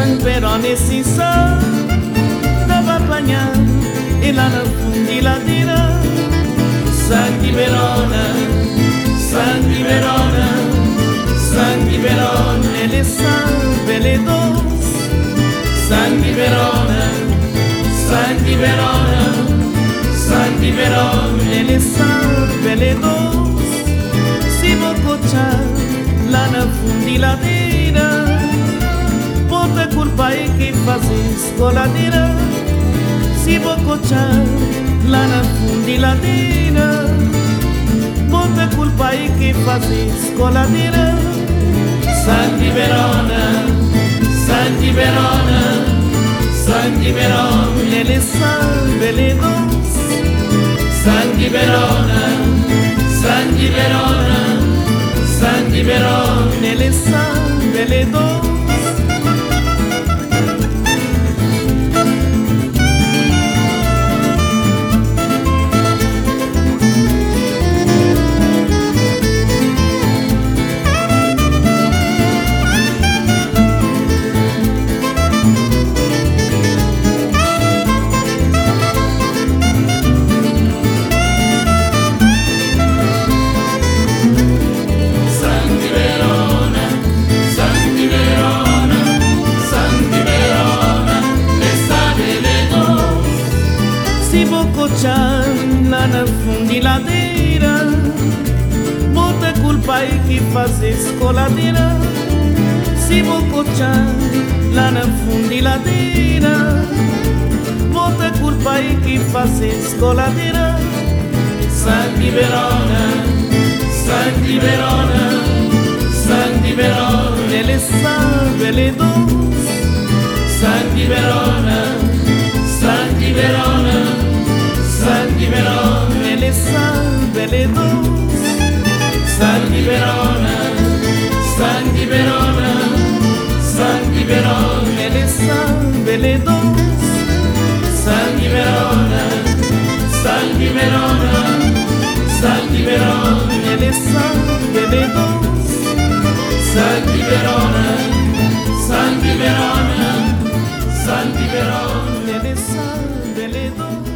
San Verona e si sa dava bagnare e là nel fondi la tira. Santi Verona, Santi Verona, Santi Verona e le salve le dos. Santi Verona, Santi Verona, Santi Verona e le salve le dos. Si può cocciare là nel fondi la tira. Pote colpa e che fasi scolatina. Si può cocciare là nel fondi la tira. Pote colpa e che fasi scolatina. Santi Verona, Santi Verona, Santi Verona e le salve le dos. Santi Verona, Santi Verona, Santi Verona e le salve le dos. Si può cocciare là nel fondi la tira. Molte colpa e chi fa se scolatina. Si può cocciare là nel fondi la tira. Molte colpa e chi fa se scolatina. Santi Verona, Santi Verona, Santi Verona e le salve le dos. Santi Verona, Santi Verona, Santi Verona e le salve le dos. Santi Verona, Santi Verona, Santi Verona e le salve le dos. Santi Verona, Santi Verona, Santi Verona e le salve le dos. Santi Verona, Santi Verona, Santi Verona e le salve le dos.